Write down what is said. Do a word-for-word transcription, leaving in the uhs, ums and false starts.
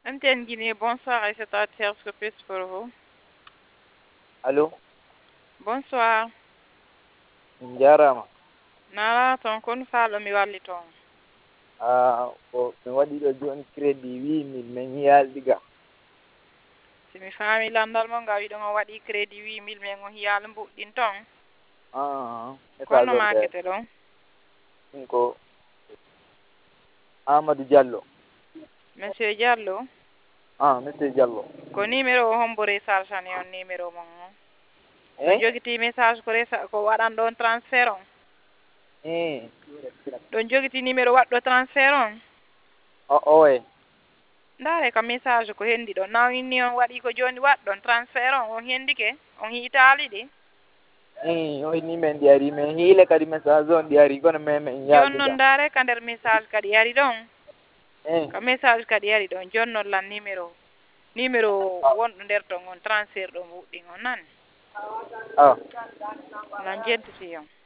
M T N Guinée, bonsoir, Aïssata Terre, ce que puis-je pour vous? Allô? Bonsoir. Jarama. Nala ton kon faalo mi walli ton. Ah, ko mi waɗi ɗo joni crédit huit mille min yalɗi ga. Si mi faami landal mo ngawi ɗon o waɗi crédit huit mille men o hiyaala mbuɗɗin ton. Ah, Kono message on ɓe. makete ɗon? Ɗum ko Amadou Diallo. Monsieur Diallo? Ah, monsieur Diallo. Ko numéro o hombo recharge on numéro mon o. Ɗon Eh? jogiti message ko resa ko waɗan ɗon transfert on. Eh. Ɗon jogiti numéro waɗɗo transfert on. O owe. Ndaare ka message ko hendi ɗon nawinni on waɗi ko joni waɗɗon transfert on on hendike on hiitaali ɗi. Eh, o ni men ɗi ari men hiile kadi message on ɗi ari kono men min Joni yalɗi noon ga. ndaare ka nder message kadi yari ɗon. Eh. Ka message kadi yari ɗon joni noon lan numéro numéro wonɗo nder ton on transfert ɗo wuɗɗi on nani. Ah. Lan jentiti on.